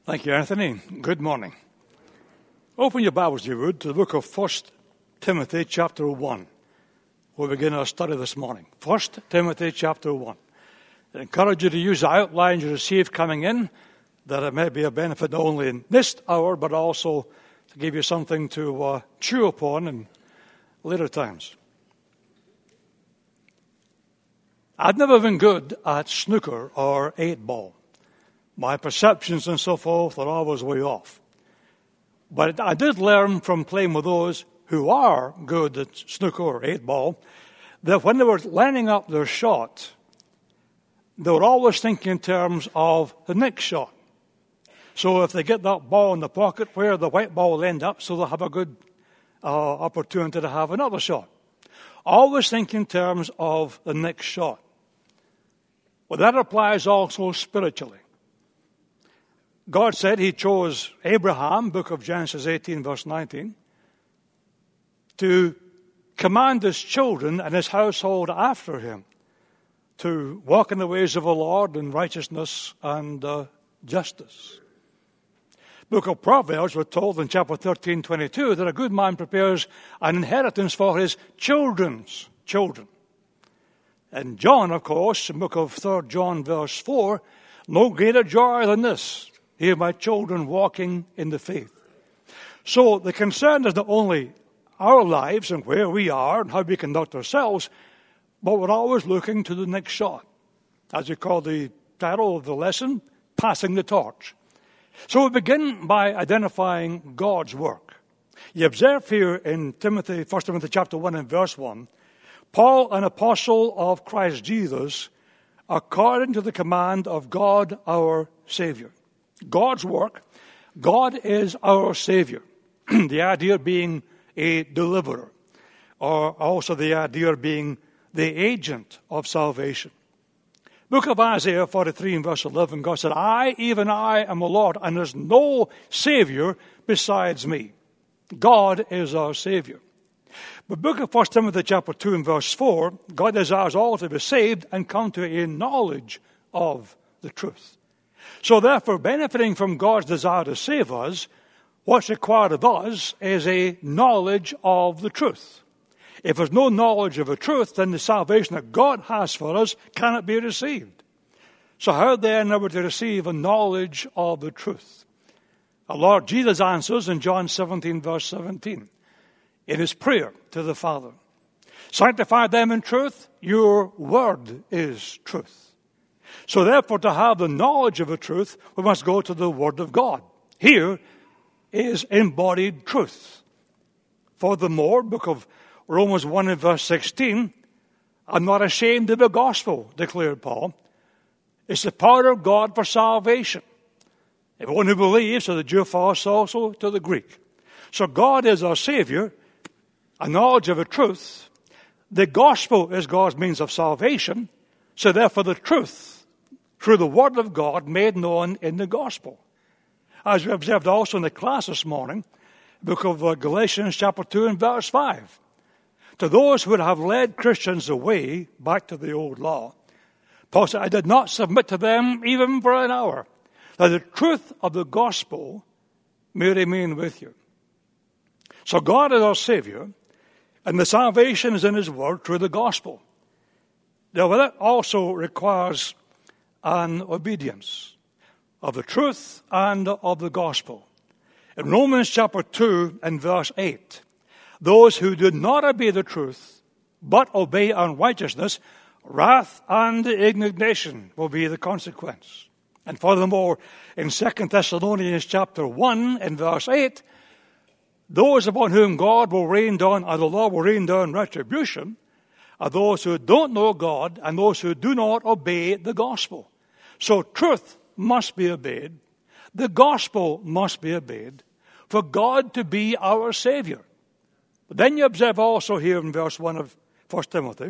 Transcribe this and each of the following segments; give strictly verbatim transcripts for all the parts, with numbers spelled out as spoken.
Thank you, Anthony. Good morning. Open your Bibles, if you would, to the book of First Timothy chapter one. We'll begin our study this morning. First Timothy chapter one. I encourage you to use the outline you receive coming in, that it may be a benefit not only in this hour, but also to give you something to uh, chew upon in later times. I'd never been good at snooker or eight ball. My perceptions and so forth are always way off. But I did learn from playing with those who are good at snooker or eight ball that when they were lining up their shot, they were always thinking in terms of the next shot. So if they get that ball in the pocket, where the white ball will end up, so they'll have a good uh, opportunity to have another shot. Always think in terms of the next shot. Well, that applies also spiritually. God said he chose Abraham, book of Genesis eighteen, verse nineteen, to command his children and his household after him to walk in the ways of the Lord in righteousness and uh, justice. Book of Proverbs, we're told in chapter thirteen, twenty-two, that a good man prepares an inheritance for his children's children. And John, of course, in book of Third John, verse four, no greater joy than this, hear my children walking in the faith. So the concern is not only our lives and where we are and how we conduct ourselves, but we're always looking to the next shot. As we call the title of the lesson, passing the torch. So we begin by identifying God's work. You observe here in Timothy, First Timothy chapter one and verse one, Paul, an apostle of Christ Jesus, according to the command of God our Savior. God's work, God is our Savior. The idea being a deliverer, or also the idea of being the agent of salvation. Book of Isaiah forty-three and verse eleven, God said, I, even I, am the Lord, and there's no Savior besides me. God is our Savior. But book of First Timothy chapter two and verse four, God desires all to be saved and come to a knowledge of the truth. So therefore, benefiting from God's desire to save us, what's required of us is a knowledge of the truth. If there's no knowledge of the truth, then the salvation that God has for us cannot be received. So how then are we to receive a knowledge of the truth? Our Lord Jesus answers in John seventeen, verse seventeen, in his prayer to the Father. Sanctify them in truth, your word is truth. So therefore, to have the knowledge of the truth, we must go to the Word of God. Here is embodied truth. Furthermore, book of Romans one and verse sixteen, I'm not ashamed of the gospel, declared Paul. It's the power of God for salvation. Everyone who believes, to the Jew first, also to the Greek. So God is our Savior, a knowledge of the truth. The gospel is God's means of salvation. So therefore, the truth, through the Word of God made known in the gospel. As we observed also in the class this morning, the book of Galatians chapter two and verse five. To those who would have led Christians away back to the old law, Paul said, I did not submit to them even for an hour, that the truth of the gospel may remain with you. So God is our Savior, and the salvation is in His Word through the gospel. Now, that also requires an obedience of the truth and of the gospel. In Romans chapter two and verse eight, those who do not obey the truth, but obey unrighteousness, wrath and indignation will be the consequence. And furthermore, in Second Thessalonians chapter one and verse eight, those upon whom God will rain down, or the Lord will rain down retribution, are those who don't know God and those who do not obey the gospel. So truth must be obeyed. The gospel must be obeyed for God to be our Savior. But then you observe also here in verse one of First Timothy,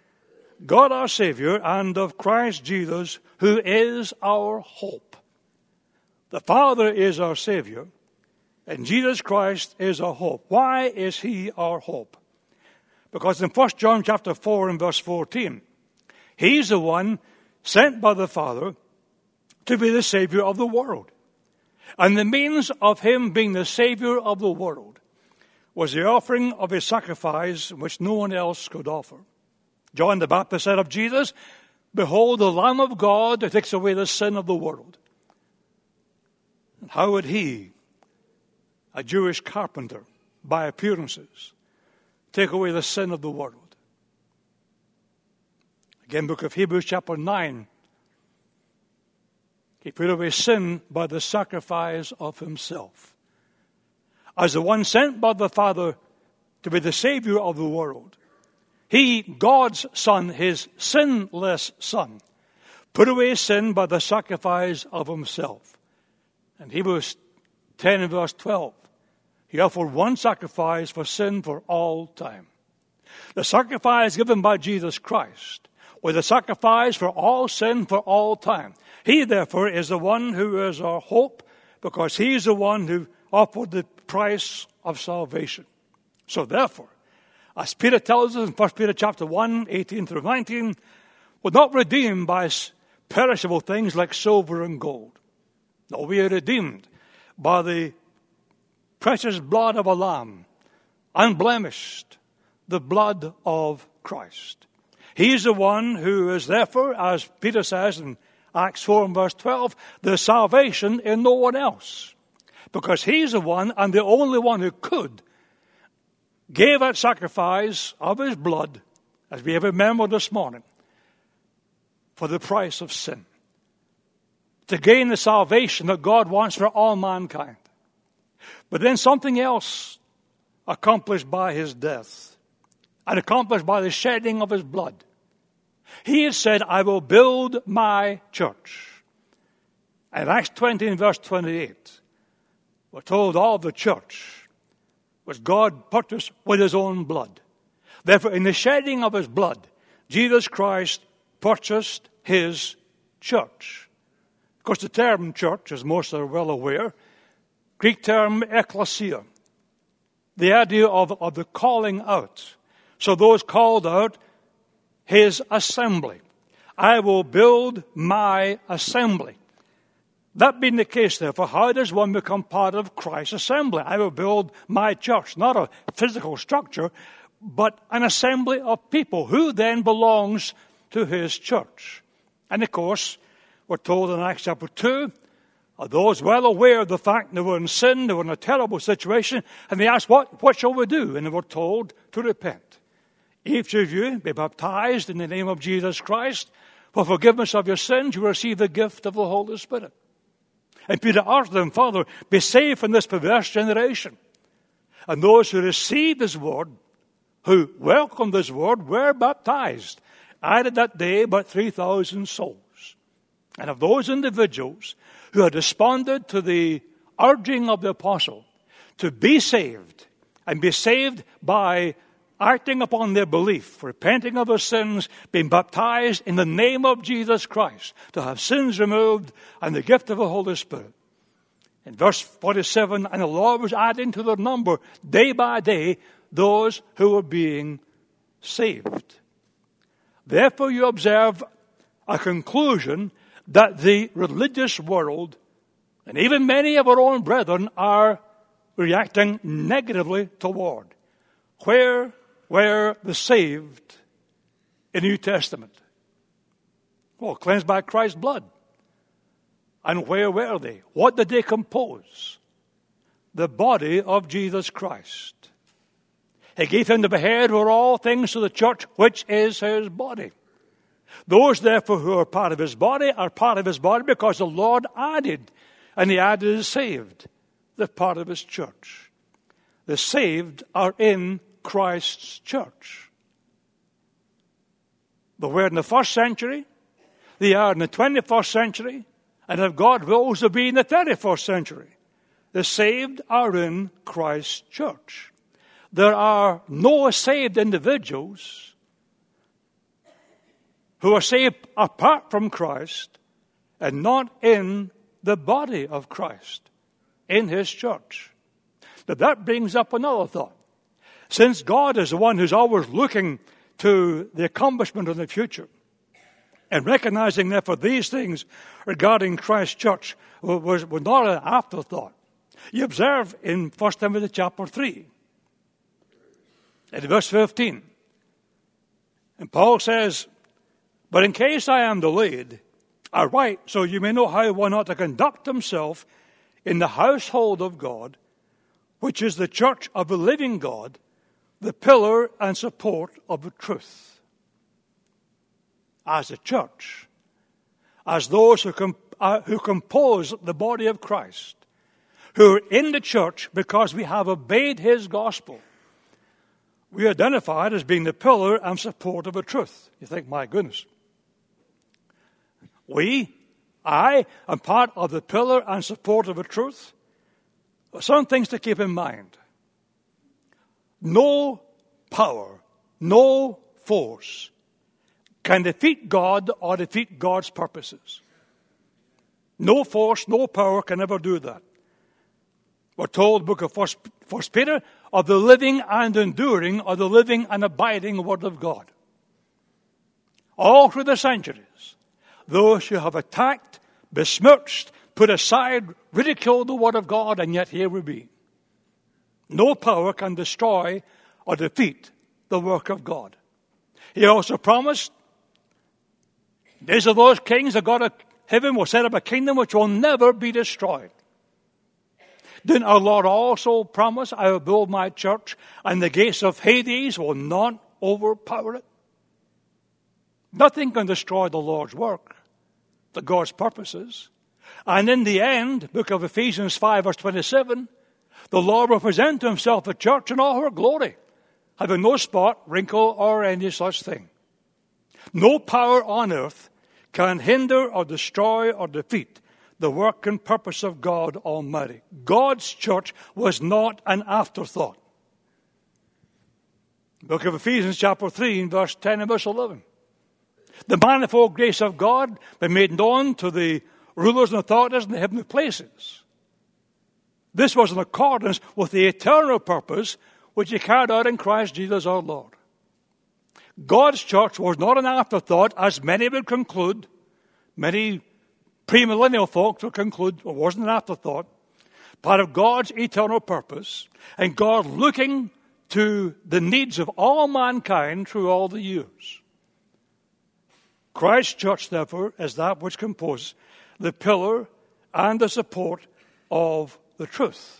God our Savior and of Christ Jesus, who is our hope. The Father is our Savior, and Jesus Christ is our hope. Why is He our hope? Because in First John chapter four and verse fourteen, He's the one sent by the Father to be the Savior of the world. And the means of him being the Savior of the world was the offering of a sacrifice which no one else could offer. John the Baptist said of Jesus, "Behold, the Lamb of God that takes away the sin of the world." And how would he, a Jewish carpenter, by appearances, take away the sin of the world? Again, book of Hebrews chapter nine. He put away sin by the sacrifice of himself. As the one sent by the Father to be the Savior of the world, he, God's Son, his sinless Son, put away sin by the sacrifice of himself. And Hebrews ten and verse twelve, he offered one sacrifice for sin for all time. The sacrifice given by Jesus Christ was a sacrifice for all sin for all time. He, therefore, is the one who is our hope, because he is the one who offered the price of salvation. So therefore, as Peter tells us in First Peter chapter one, eighteen through nineteen, we're not redeemed by perishable things like silver and gold. No, we are redeemed by the precious blood of a lamb, unblemished, the blood of Christ. He is the one who is therefore, as Peter says in Acts four and verse twelve, there's salvation in no one else. Because he's the one and the only one who could gave that sacrifice of his blood, as we have remembered this morning, for the price of sin, to gain the salvation that God wants for all mankind. But then something else accomplished by his death and accomplished by the shedding of his blood. He has said, "I will build my church." And Acts twenty and verse twenty-eight, we're told all the church was God purchased with his own blood. Therefore, in the shedding of his blood, Jesus Christ purchased his church. Of course, the term church, as most are well aware, Greek term ekklesia, the idea of, of the calling out. So those called out, his assembly. I will build my assembly. That being the case, therefore, how does one become part of Christ's assembly? I will build my church, not a physical structure, but an assembly of people who then belongs to his church. And of course, we're told in Acts chapter two, are those well aware of the fact they were in sin, they were in a terrible situation, and they asked, what, what shall we do? And they were told to repent. Each of you be baptized in the name of Jesus Christ for forgiveness of your sins. You will receive the gift of the Holy Spirit. And Peter urged them, "Father, be saved from this perverse generation." And those who received his word, who welcomed his word, were baptized. Added that day about three thousand souls. And of those individuals who had responded to the urging of the apostle to be saved, and be saved by acting upon their belief, repenting of their sins, being baptized in the name of Jesus Christ, to have sins removed, and the gift of the Holy Spirit. In verse forty-seven, and the Lord was adding to their number day by day those who were being saved. Therefore you observe a conclusion that the religious world, and even many of our own brethren, are reacting negatively toward. Where were the saved in the New Testament? Well, cleansed by Christ's blood. And where were they? What did they compose? The body of Jesus Christ. He gave him to be head over all things to the church, which is his body. Those, therefore, who are part of his body are part of his body because the Lord added, and he added the saved, the part of his church. The saved are in Christ's church. But we're in the first century, they are in the twenty-first century, and if God wills to be in the thirty-first century, the saved are in Christ's church. There are no saved individuals who are saved apart from Christ and not in the body of Christ, in his church. But that brings up another thought. Since God is the one who's always looking to the accomplishment of the future, And recognizing, therefore, these things regarding Christ's church was, was not an afterthought. You observe in First Timothy chapter three, in verse fifteen, and Paul says, "But in case I am delayed, I write so you may know how one ought to conduct himself in the household of God, which is the church of the living God, the pillar and support of the truth." As a church, as those who, comp- uh, who compose the body of Christ, who are in the church because we have obeyed his gospel, we are identified as being the pillar and support of the truth. You think, my goodness. We, I, am part of the pillar and support of the truth. Some things to keep in mind. No power, no force can defeat God or defeat God's purposes. No force, no power can ever do that. We're told in the book of First, First Peter of the living and enduring, or the living and abiding Word of God. All through the centuries, those who have attacked, besmirched, put aside, ridiculed the Word of God, and yet here we be. No power can destroy or defeat the work of God. He also promised, these are those kings, the God of heaven will set up a kingdom which will never be destroyed. Didn't our Lord also promise, I will build my church, and the gates of Hades will not overpower it? Nothing can destroy the Lord's work, the God's purposes. And in the end, book of Ephesians five, verse twenty-seven, the Lord will present to himself the church in all her glory, having no spot, wrinkle, or any such thing. No power on earth can hinder or destroy or defeat the work and purpose of God Almighty. God's church was not an afterthought. Book of Ephesians chapter three, verse ten and verse eleven. The manifold grace of God been made known to the rulers and authorities in the heavenly places. This was in accordance with the eternal purpose which he carried out in Christ Jesus our Lord. God's church was not an afterthought, as many would conclude. Many premillennial folks would conclude it wasn't an afterthought. Part of God's eternal purpose, and God looking to the needs of all mankind through all the years. Christ's church, therefore, is that which composes the pillar and the support of the truth.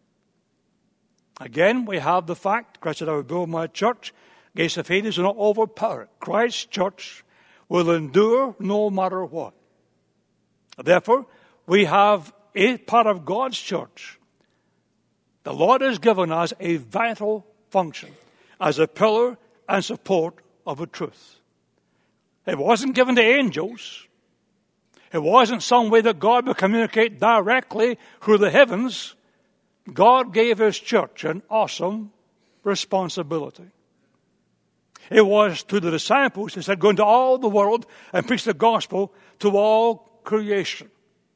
Again, we have the fact, Christ said, I will build my church, gates of Hades will not overpower it. Christ's church will endure no matter what. Therefore, we have a part of God's church. The Lord has given us a vital function as a pillar and support of the truth. It wasn't given to angels. It wasn't some way that God would communicate directly through the heavens. God gave his church an awesome responsibility. It was to the disciples, he said, go into all the world and preach the gospel to all creation.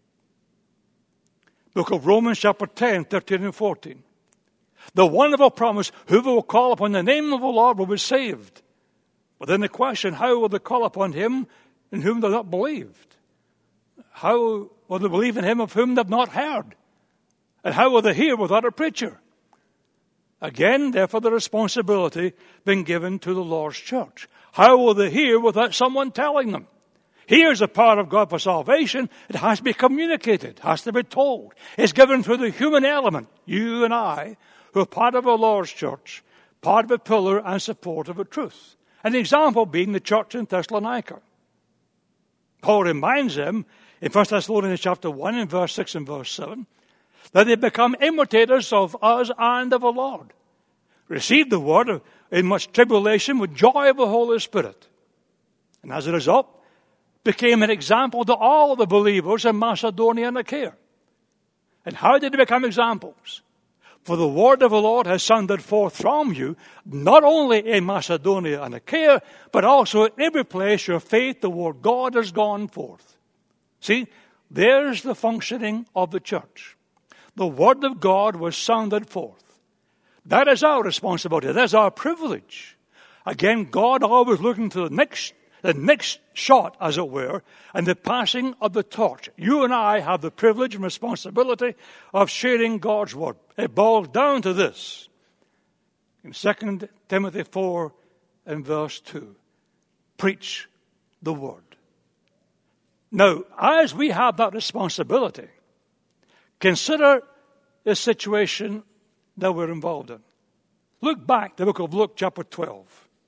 Book of Romans chapter ten, thirteen and fourteen. The wonderful promise, whoever will call upon the name of the Lord will be saved. But then the question, how will they call upon him in whom they have not believed? How will they believe in him of whom they have not heard? And how will they hear without a preacher? Again, therefore, the responsibility being given to the Lord's church. How will they hear without someone telling them? Here's a part of God for salvation. It has to be communicated. It has to be told. It's given through the human element. You and I, who are part of the Lord's church, part of a pillar and support of the truth. An example being the church in Thessalonica. Paul reminds them in First Thessalonians chapter one and verse six and verse seven that they become imitators of us and of the Lord. Received the word in much tribulation with joy of the Holy Spirit. And as a result, became an example to all the believers in Macedonia and Achaia. And how did they become examples? For the word of the Lord has sounded forth from you, not only in Macedonia and Achaia, but also in every place your faith, the word God, has gone forth. See, there's the functioning of the church. The word of God was sounded forth. That is our responsibility. That's our privilege. Again, God always looking to the next the next shot, as it were, and the passing of the torch. You and I have the privilege and responsibility of sharing God's word. It boils down to this. In Second Timothy four and verse two, preach the word. Now, as we have that responsibility, consider the situation that we're involved in. Look back to the book of Luke chapter twelve.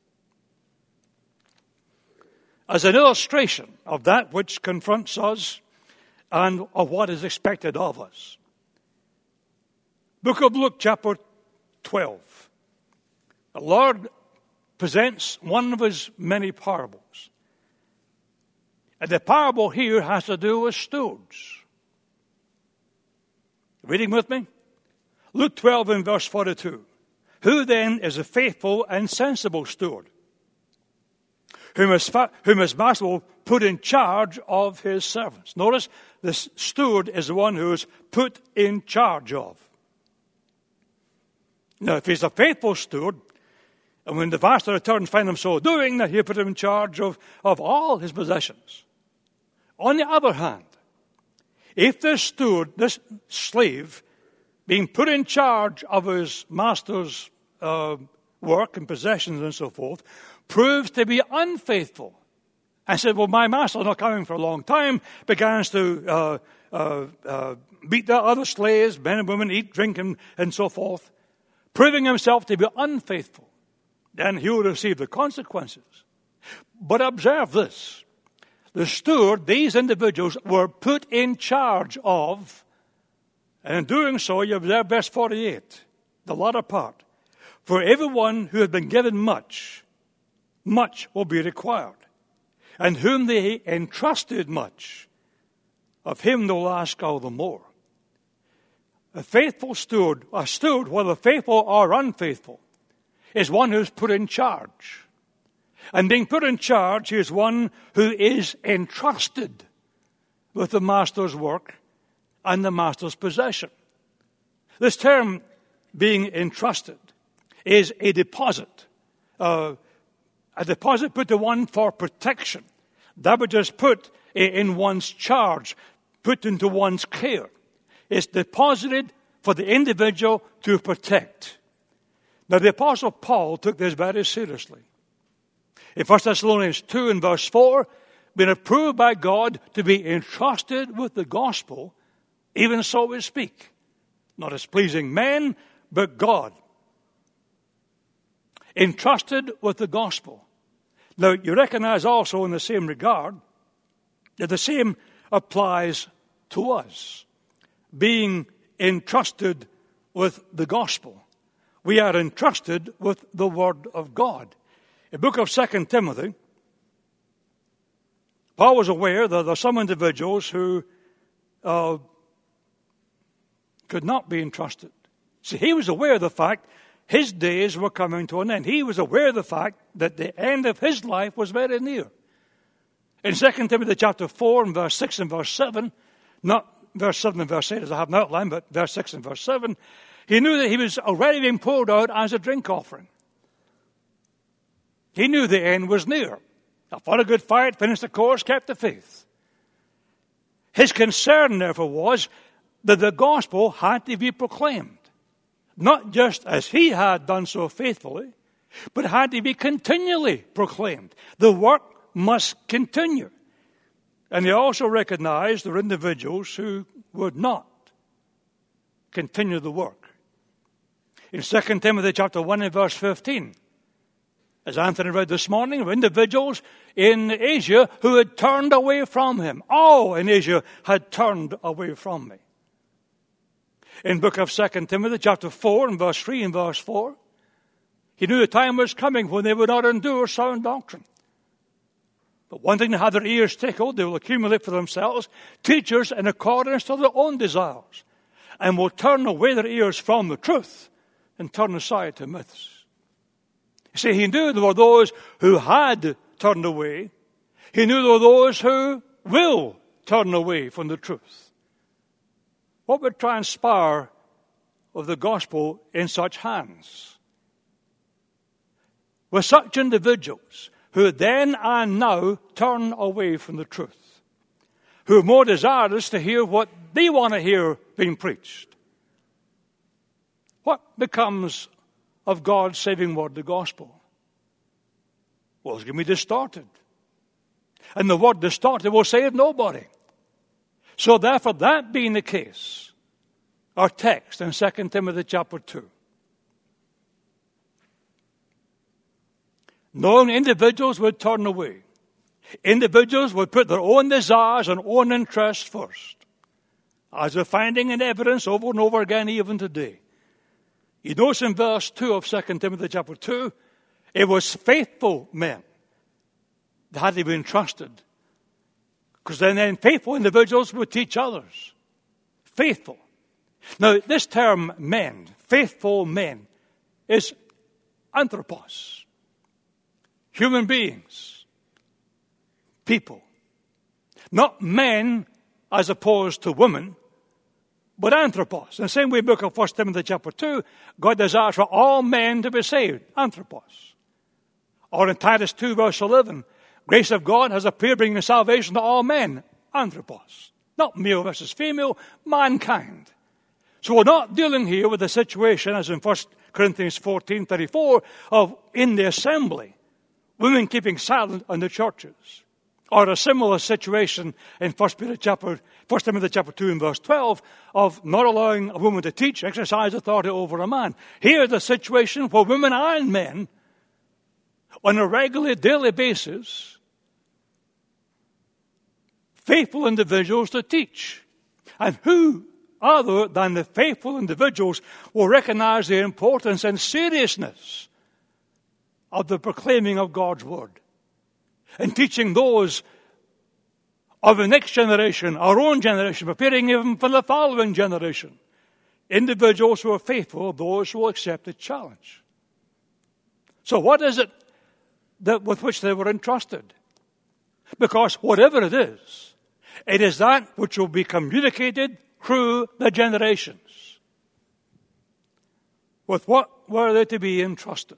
As an illustration of that which confronts us and of what is expected of us. Book of Luke chapter twelve. The Lord presents one of his many parables. And the parable here has to do with stewards. Reading with me? Luke twelve and verse forty-two. Who then is a faithful and sensible steward, whom his, fa- whom his master will put in charge of his servants? Notice, this steward is the one who is put in charge of. Now, if he's a faithful steward, and when the master returns, find him so doing, that he'll put him in charge of, of all his possessions. On the other hand, if this steward, this slave, being put in charge of his master's uh, work and possessions and so forth, proves to be unfaithful, and said, well, my master's not coming for a long time, begins to uh, uh, uh, beat the other slaves, men and women, eat, drink, and, and so forth, proving himself to be unfaithful, then he will receive the consequences. But observe this. The steward, these individuals, were put in charge of, and in doing so, you observe verse forty-eight, the latter part. For everyone who has been given much, much will be required. And whom they entrusted much, of him they'll ask all the more. A faithful steward, a steward, whether faithful or unfaithful, is one who's put in charge. And being put in charge, he is one who is entrusted with the master's work and the master's possession. This term, being entrusted, is a deposit. Uh, a deposit put to one for protection. That which is put in one's charge, put into one's care. It's deposited for the individual to protect. Now, the Apostle Paul took this very seriously. In First Thessalonians two and verse four, been approved by God to be entrusted with the gospel, even so we speak. Not as pleasing men, but God. Entrusted with the gospel. Now, you recognize also in the same regard that the same applies to us. Being entrusted with the gospel. We are entrusted with the word of God. In the book of Second Timothy, Paul was aware that there are some individuals who uh, could not be entrusted. See, he was aware of the fact his days were coming to an end. He was aware of the fact that the end of his life was very near. In Second Timothy chapter four and verse six and verse seven, not verse seven and verse eight as I have an outline, but verse six and verse seven, he knew that he was already being poured out as a drink offering. He knew the end was near. I fought a good fight, finished the course, kept the faith. His concern, therefore, was that the gospel had to be proclaimed. Not just as he had done so faithfully, but had to be continually proclaimed. The work must continue. And he also recognized there were individuals who would not continue the work. In Second Timothy chapter one and verse fifteen, as Anthony read this morning, of individuals in Asia who had turned away from him. All in Asia had turned away from me. In the book of Second Timothy chapter four and verse three and verse four, he knew the time was coming when they would not endure sound doctrine. But one thing, they have their ears tickled, they will accumulate for themselves teachers in accordance to their own desires, and will turn away their ears from the truth and turn aside to myths. You see, he knew there were those who had turned away. He knew there were those who will turn away from the truth. What would transpire of the gospel in such hands? With such individuals who then and now turn away from the truth, who are more desirous to hear what they want to hear being preached. What becomes of God's saving word, the gospel? Well, it's going to be distorted. And the word distorted will save nobody. So therefore, that being the case, our text in Second Timothy chapter two. Knowing individuals would turn away. Individuals would put their own desires and own interests first. As we're finding in evidence over and over again even today. You notice in verse two of Second Timothy chapter two, it was faithful men that had to be entrusted. Because then, then faithful individuals would teach others. Faithful. Now, this term men, faithful men, is anthropos. Human beings. People. Not men as opposed to women, but anthropos. In the same way, in the book of First Timothy chapter two, God desires for all men to be saved. Anthropos. Or in Titus two verse eleven, grace of God has appeared bringing salvation to all men. Anthropos. Not male versus female, mankind. So we're not dealing here with the situation as in First Corinthians fourteen thirty-four of in the assembly, women keeping silent in the churches. Or a similar situation in First Peter chapter, First Timothy chapter two and verse twelve of not allowing a woman to teach, exercise authority over a man. Here the situation for women and men on a regular daily basis, faithful individuals to teach. And who other than the faithful individuals will recognize the importance and seriousness of the proclaiming of God's word and teaching those of the next generation, our own generation, preparing even for the following generation. Individuals who are faithful, those who will accept the challenge. So what is it that with which they were entrusted? Because whatever it is, it is that which will be communicated through the generations. With what were they to be entrusted?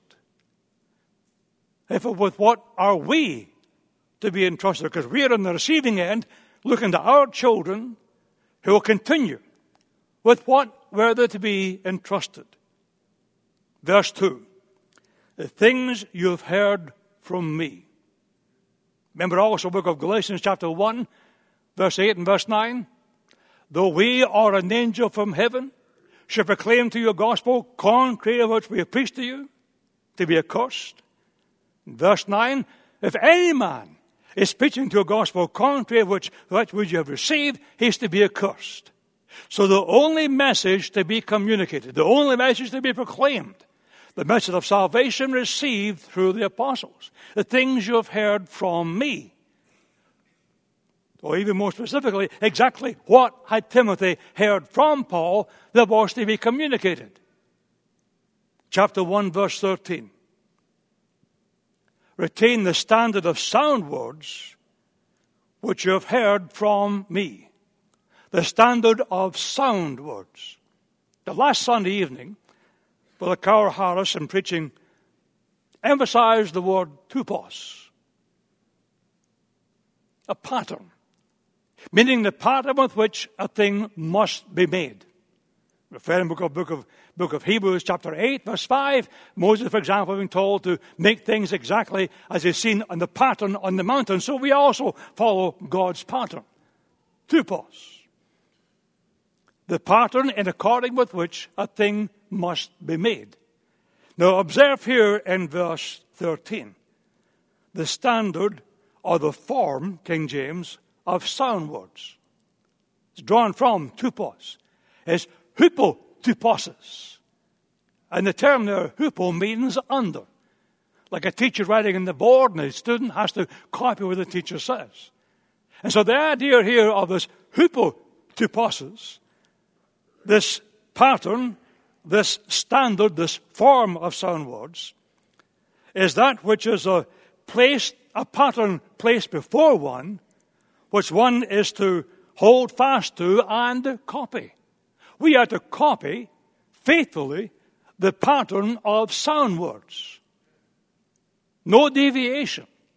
If with what are we to be entrusted? Because we are on the receiving end, looking to our children who will continue. With what were they to be entrusted? Verse two. The things you have heard from me. Remember also the book of Galatians chapter one, verse eight and verse nine. Though we or an angel from heaven should proclaim to you a gospel contrary to which we have preached to you, to be accursed. Verse nine, if any man is preaching to a gospel contrary to which, which you have received, he is to be accursed. So the only message to be communicated, the only message to be proclaimed, the message of salvation received through the apostles, the things you have heard from me. Or even more specifically, exactly what had Timothy heard from Paul that was to be communicated. Chapter one, verse thirteen. Retain the standard of sound words which you have heard from me. The standard of sound words. The last Sunday evening, Brother Carl Harris in preaching emphasized the word tupos. A pattern. Meaning the pattern with which a thing must be made. Referring to the book of, book of Hebrews chapter eight, verse five, Moses, for example, being told to make things exactly as is seen on the pattern on the mountain. So we also follow God's pattern. Tupos. The pattern in according with which a thing must be made. Now observe here in verse thirteen. The standard or the form, King James, of sound words. It's drawn from tupos. It's hupotuposis. And the term there, hupo, means under. Like a teacher writing on the board and a student has to copy what the teacher says. And so the idea here of this hupotuposis, this pattern, this standard, this form of sound words, is that which is a place, a pattern placed before one, which one is to hold fast to and copy. We are to copy faithfully the pattern of sound words. No deviation.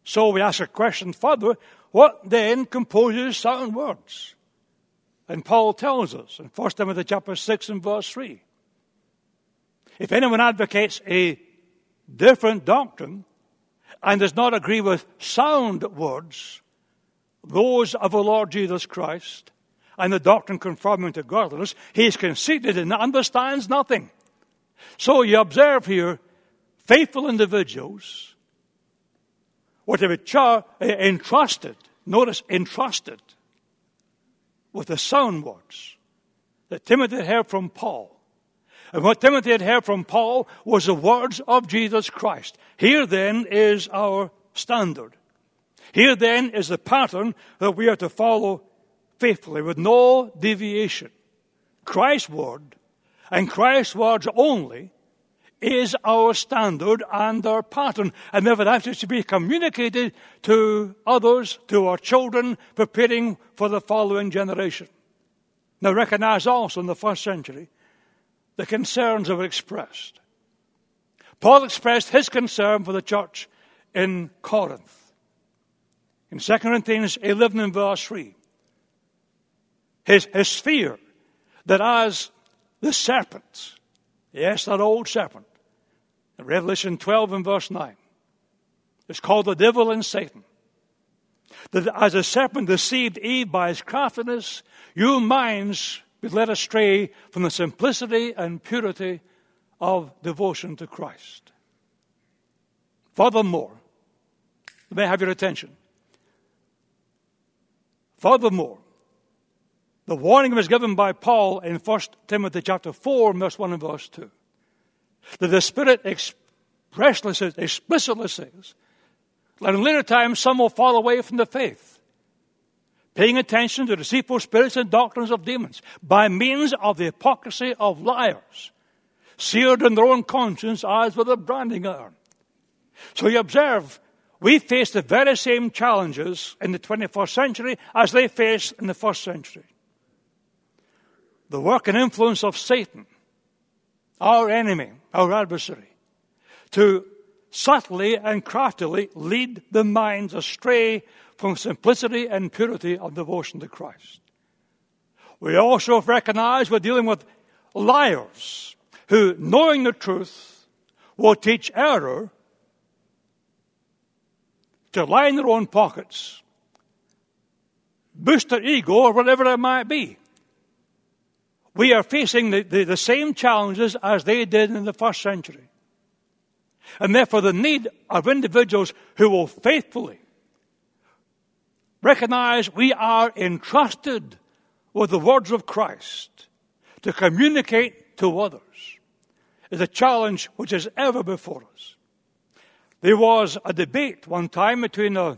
So we ask a question further, what then composes sound words? And Paul tells us in First Timothy chapter six and verse three. If anyone advocates a different doctrine and does not agree with sound words, those of the Lord Jesus Christ, and the doctrine confirming to godliness, he is conceited and understands nothing. So you observe here, faithful individuals were to be char- entrusted, notice, entrusted with the sound words that Timothy had heard from Paul. And what Timothy had heard from Paul was the words of Jesus Christ. Here then is our standard. Here then is the pattern that we are to follow faithfully with no deviation. Christ's word and Christ's words only is our standard and our pattern. And therefore that is to be communicated to others, to our children, preparing for the following generation. Now recognize also in the first century the concerns that were expressed. Paul expressed his concern for the church in Corinth. In Second Corinthians eleven and verse three, his, his fear that as the serpent, yes, that old serpent, in Revelation twelve and verse nine, it's called the devil and Satan, that as a serpent deceived Eve by his craftiness, your minds be led astray from the simplicity and purity of devotion to Christ. Furthermore, may I have your attention? Furthermore, the warning was given by Paul in First Timothy chapter four, verse one and verse two. That the Spirit expressly says, explicitly says, that in later times some will fall away from the faith, paying attention to deceitful spirits and doctrines of demons, by means of the hypocrisy of liars, seared in their own conscience as with a branding iron. So you observe, we face the very same challenges in the twenty-first century as they faced in the first century. The work and influence of Satan, our enemy, our adversary, to subtly and craftily lead the minds astray from simplicity and purity of devotion to Christ. We also recognize we're dealing with liars who, knowing the truth, will teach error to line their own pockets, boost their ego, or whatever it might be. We are facing the, the, the same challenges as they did in the first century. And therefore the need of individuals who will faithfully recognize we are entrusted with the words of Christ to communicate to others is a challenge which is ever before us. There was a debate one time between a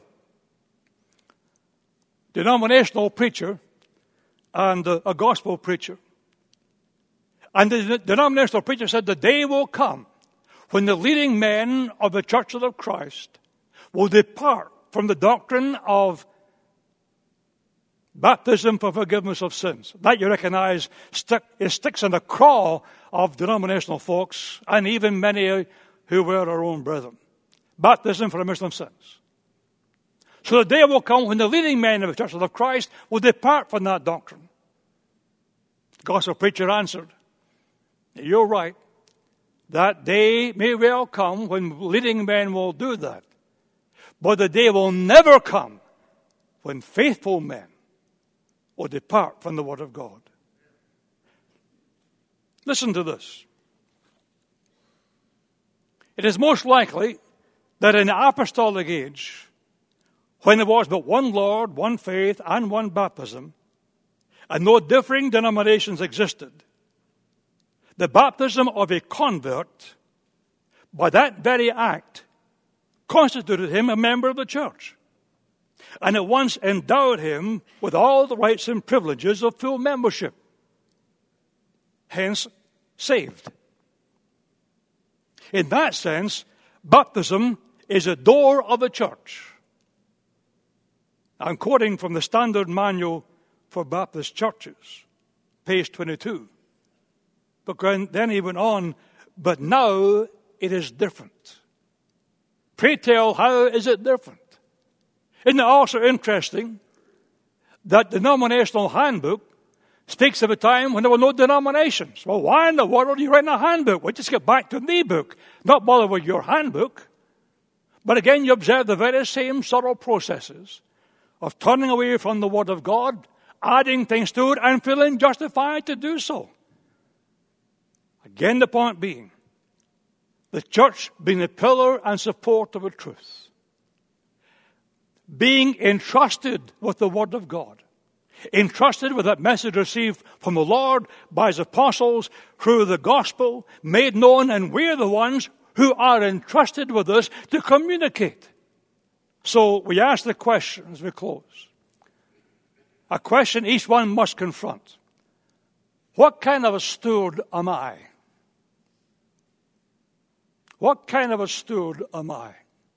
denominational preacher and a, a gospel preacher. And the denominational preacher said the day will come when the leading men of the churches of Christ will depart from the doctrine of baptism for forgiveness of sins. That, you recognize, stick, it sticks in the craw of denominational folks and even many who were our own brethren. Baptism for remission of sins. So the day will come when the leading men of the churches of Christ will depart from that doctrine. The gospel preacher answered, you're right. That day may well come when leading men will do that. But the day will never come when faithful men will depart from the Word of God. Listen to this. It is most likely that in the apostolic age, when there was but one Lord, one faith, and one baptism, and no differing denominations existed, the baptism of a convert, by that very act, constituted him a member of the church, and at once endowed him with all the rights and privileges of full membership. Hence, saved. In that sense, baptism is a door of the church. I'm quoting from the Standard Manual for Baptist Churches, page twenty-two. But then he went on, but now it is different. Pray tell, how is it different? Isn't it also interesting that the denominational handbook speaks of a time when there were no denominations? Well, why in the world are you writing a handbook? Well, just get back to the book, not bother with your handbook. But again, you observe the very same subtle processes of turning away from the Word of God, adding things to it, and feeling justified to do so. Again, the point being, the church being the pillar and support of the truth, being entrusted with the Word of God, entrusted with that message received from the Lord by His apostles through the gospel, made known, and we're the ones who are entrusted with us to communicate. So we ask the question as we close. A question each one must confront. What kind of a steward am I? What kind of a steward am I?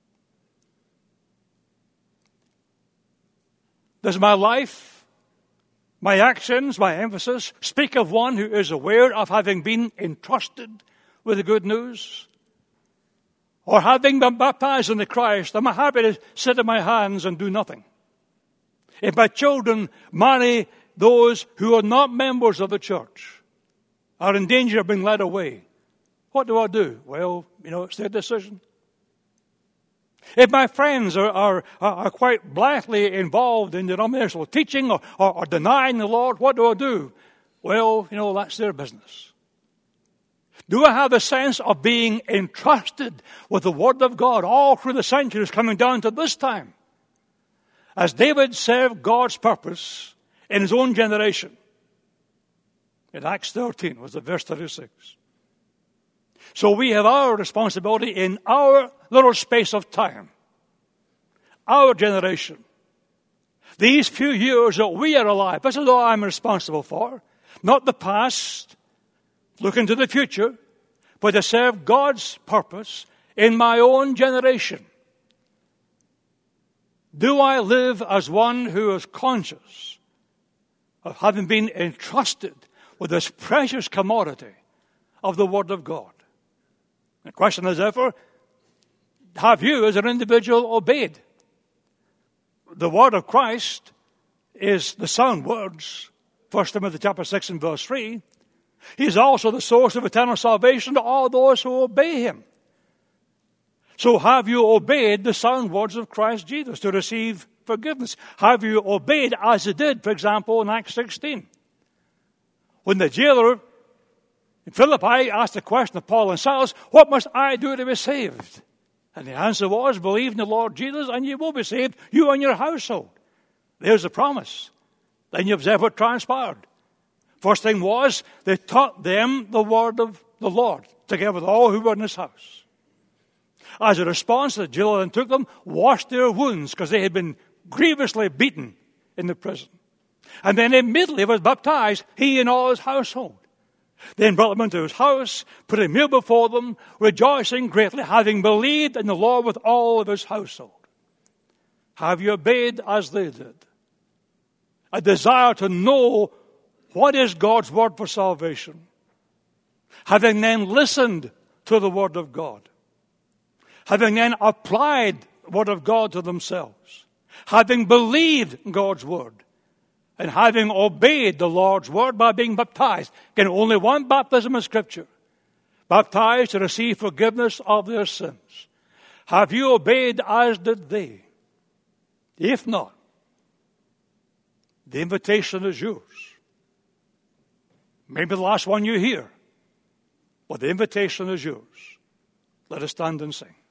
Does my life, my actions, my emphasis speak of one who is aware of having been entrusted with the good news? Or having been baptized in the Christ, am I happy to sit in my hands and do nothing? If my children marry those who are not members of the church, are in danger of being led away, what do I do? Well, you know, it's their decision. If my friends are, are, are quite blithely involved in denominational teaching or, or, or denying the Lord, what do I do? Well, you know, that's their business. Do I have a sense of being entrusted with the Word of God all through the centuries coming down to this time? As David served God's purpose in his own generation. In Acts thirteen was the verse thirty-six. So we have our responsibility in our little space of time. Our generation. These few years that we are alive. This is all I'm responsible for. Not the past. Look into the future. But to serve God's purpose in my own generation. Do I live as one who is conscious of having been entrusted with this precious commodity of the Word of God? The question is therefore, have you as an individual obeyed? The Word of Christ is the sound words. First Timothy chapter six and verse three. He is also the source of eternal salvation to all those who obey Him. So have you obeyed the sound words of Christ Jesus to receive forgiveness? Have you obeyed as He did, for example, in Acts sixteen? When the jailer in Philippi asked the question of Paul and Silas, what must I do to be saved? And the answer was, believe in the Lord Jesus and you will be saved, you and your household. There's the promise. Then you observe what transpired. First thing was, they taught them the word of the Lord, together with all who were in His house. As a response, the jailer then took them, washed their wounds, because they had been grievously beaten in the prison. And then immediately was baptized, he and all his household. Then brought them into his house, put a meal before them, rejoicing greatly, having believed in the Lord with all of his household. Have you obeyed as they did? A desire to know what is God's word for salvation. Having then listened to the word of God. Having then applied the word of God to themselves. Having believed God's word. And having obeyed the Lord's word by being baptized. Again, only one baptism in Scripture. Baptized to receive forgiveness of their sins. Have you obeyed as did they? If not, the invitation is yours. Maybe the last one you hear. But the invitation is yours. Let us stand and sing.